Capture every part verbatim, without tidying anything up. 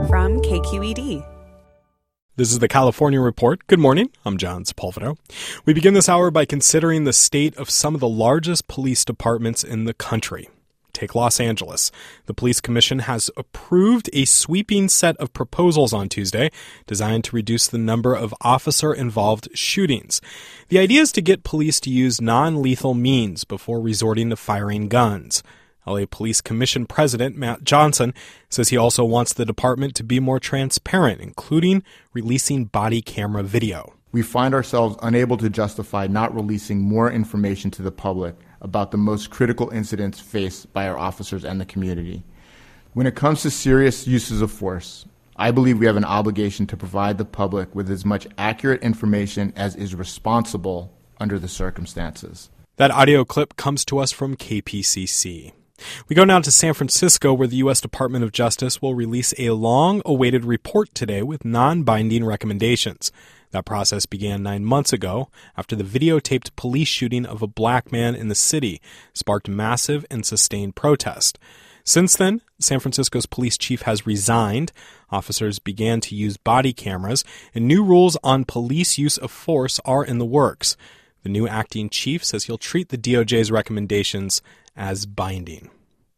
from K Q E D. This is the California Report. Good morning. I'm John Sepulvero. We begin this hour by considering the state of some of the largest police departments in the country. Take Los Angeles. The police commission has approved a sweeping set of proposals on Tuesday designed to reduce the number of officer-involved shootings. The idea is to get police to use non-lethal means before resorting to firing guns. L A Police Commission President Matt Johnson says he also wants the department to be more transparent, including releasing body camera video. We find ourselves unable to justify not releasing more information to the public about the most critical incidents faced by our officers and the community. When it comes to serious uses of force, I believe we have an obligation to provide the public with as much accurate information as is responsible under the circumstances. That audio clip comes to us from K P C C. We go now to San Francisco, where the U S Department of Justice will release a long-awaited report today with non-binding recommendations. That process began nine months ago after the videotaped police shooting of a black man in the city sparked massive and sustained protest. Since then, San Francisco's police chief has resigned. Officers began to use body cameras, and new rules on police use of force are in the works. The new acting chief says he'll treat the D O J's recommendations as binding.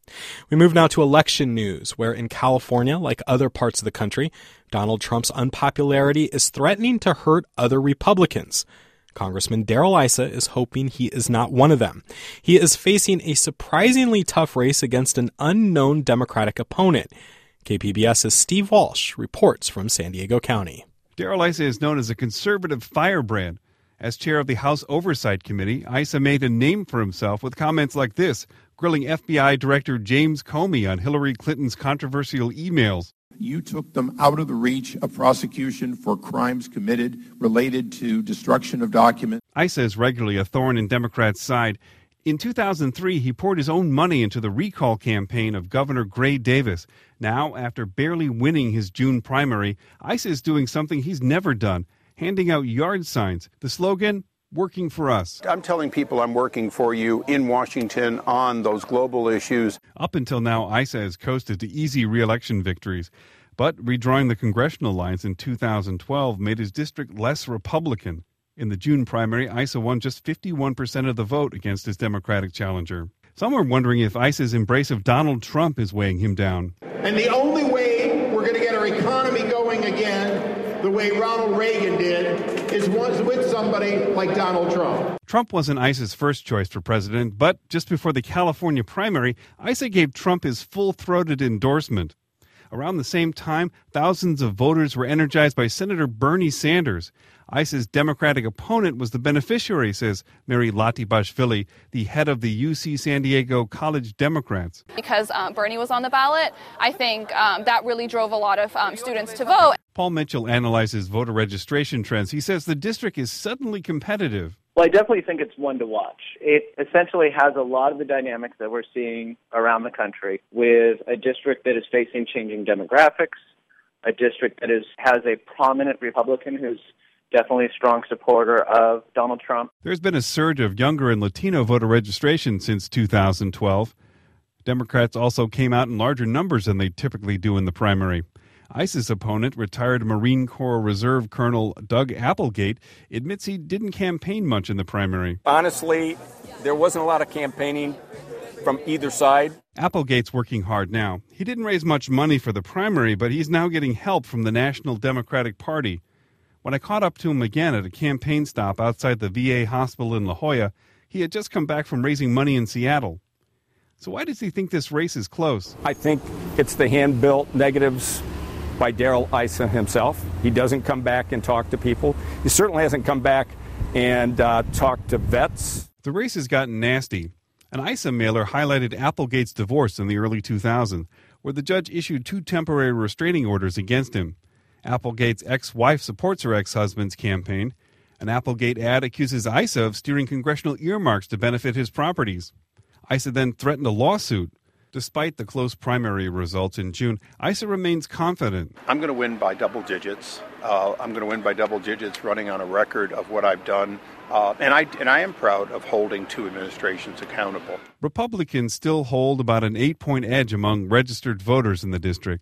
We move now to election news, where in California, like other parts of the country, Donald Trump's unpopularity is threatening to hurt other Republicans. Congressman Darrell Issa is hoping he is not one of them. He is facing a surprisingly tough race against an unknown Democratic opponent. KPBS's Steve Walsh reports from San Diego County. Darrell Issa is known as a conservative firebrand. As chair of the House Oversight Committee, Issa made a name for himself with comments like this, grilling F B I Director James Comey on Hillary Clinton's controversial emails. You took them out of the reach of prosecution for crimes committed related to destruction of documents. Issa is regularly a thorn in Democrats' side. In two thousand three, he poured his own money into the recall campaign of Governor Gray Davis. Now, after barely winning his June primary, Issa is doing something he's never done, handing out yard signs. The slogan, working for us. I'm telling people I'm working for you in Washington on those global issues. Up until now, Issa has coasted to easy re-election victories. But redrawing the congressional lines in two thousand twelve made his district less Republican. In the June primary, Issa won just fifty-one percent of the vote against his Democratic challenger. Some are wondering if Issa's embrace of Donald Trump is weighing him down. And the only way we're going to get our economy going again, the way Ronald Reagan did, is with somebody like Donald Trump. Trump wasn't Issa's first choice for president, but just before the California primary, Issa gave Trump his full-throated endorsement. Around the same time, thousands of voters were energized by Senator Bernie Sanders. Issa's Democratic opponent was the beneficiary, says Mary Latibashvili, the head of the U C San Diego College Democrats. Because um, Bernie was on the ballot, I think um, that really drove a lot of um, students to vote. Paul Mitchell analyzes voter registration trends. He says the district is suddenly competitive. Well, I definitely think it's one to watch. It essentially has a lot of the dynamics that we're seeing around the country, with a district that is facing changing demographics, a district that is has a prominent Republican who's definitely a strong supporter of Donald Trump. There's been a surge of younger and Latino voter registration since two thousand twelve. Democrats also came out in larger numbers than they typically do in the primary. Issa's opponent, retired Marine Corps Reserve Colonel Doug Applegate, admits he didn't campaign much in the primary. Honestly, there wasn't a lot of campaigning from either side. Applegate's working hard now. He didn't raise much money for the primary, but he's now getting help from the National Democratic Party. When I caught up to him again at a campaign stop outside the V A hospital in La Jolla, he had just come back from raising money in Seattle. So why does he think this race is close? I think it's the hand-built negatives by Darrell Issa himself. He doesn't come back and talk to people. He certainly hasn't come back and uh, talked to vets. The race has gotten nasty. An Issa mailer highlighted Applegate's divorce in the early two thousands, where the judge issued two temporary restraining orders against him. Applegate's ex-wife supports her ex-husband's campaign. An Applegate ad accuses Issa of steering congressional earmarks to benefit his properties. Issa then threatened a lawsuit. Despite the close primary results in June, Issa remains confident. I'm going to win by double digits. Uh, I'm going to win by double digits, running on a record of what I've done. Uh, and I and I am proud of holding two administrations accountable. Republicans still hold about an eight-point edge among registered voters in the district.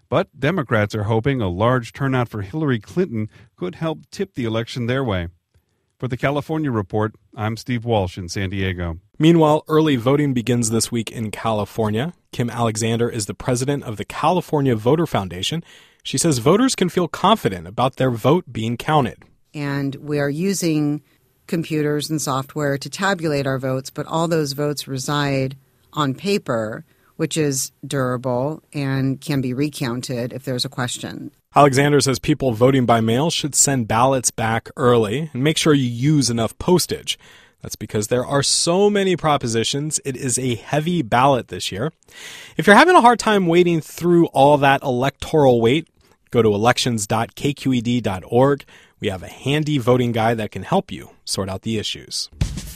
But Democrats are hoping a large turnout for Hillary Clinton could help tip the election their way. For the California Report, I'm Steve Walsh in San Diego. Meanwhile, early voting begins this week in California. Kim Alexander is the president of the California Voter Foundation. She says voters can feel confident about their vote being counted. And we are using computers and software to tabulate our votes, but all those votes reside on paper, which is durable and can be recounted if there's a question. Alexander says people voting by mail should send ballots back early and make sure you use enough postage. That's because there are so many propositions. It is a heavy ballot this year. If you're having a hard time wading through all that electoral weight, go to elections dot k q e d dot org. We have a handy voting guide that can help you sort out the issues.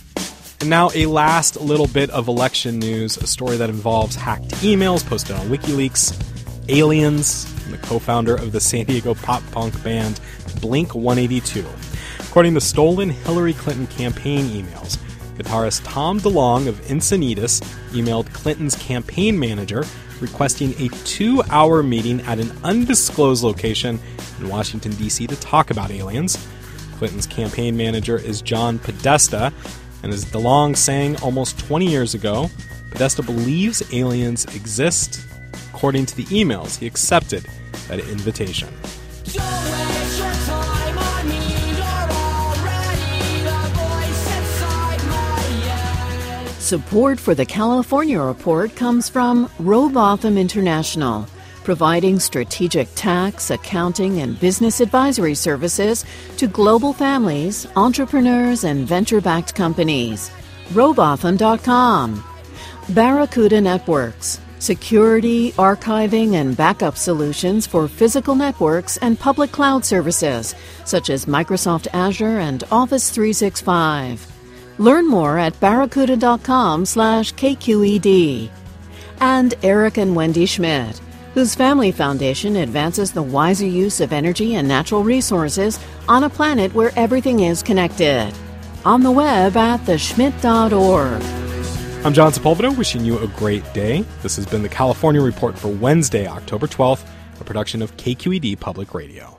And now a last little bit of election news, a story that involves hacked emails posted on WikiLeaks, aliens, and the co-founder of the San Diego pop-punk band Blink one eighty-two. According to stolen Hillary Clinton campaign emails, guitarist Tom DeLonge of Encinitas emailed Clinton's campaign manager requesting a two-hour meeting at an undisclosed location in Washington, D C to talk about aliens. Clinton's campaign manager is John Podesta, and as DeLonge sang almost twenty years ago, Podesta believes aliens exist. According to the emails, he accepted that invitation. Don't waste your time on me, you're already the voice inside my head. Support for the California Report comes from Robotham International, providing strategic tax, accounting, and business advisory services to global families, entrepreneurs, and venture-backed companies. Robotham dot com. Barracuda Networks, security, archiving, and backup solutions for physical networks and public cloud services, such as Microsoft Azure and Office three sixty-five. Learn more at barracuda dot com slash K Q E D. And Eric and Wendy Schmidt, whose family foundation advances the wiser use of energy and natural resources on a planet where everything is connected. On the web at the schmidt dot org. I'm John Sepulveda, wishing you a great day. This has been the California Report for Wednesday, October twelfth, a production of K Q E D Public Radio.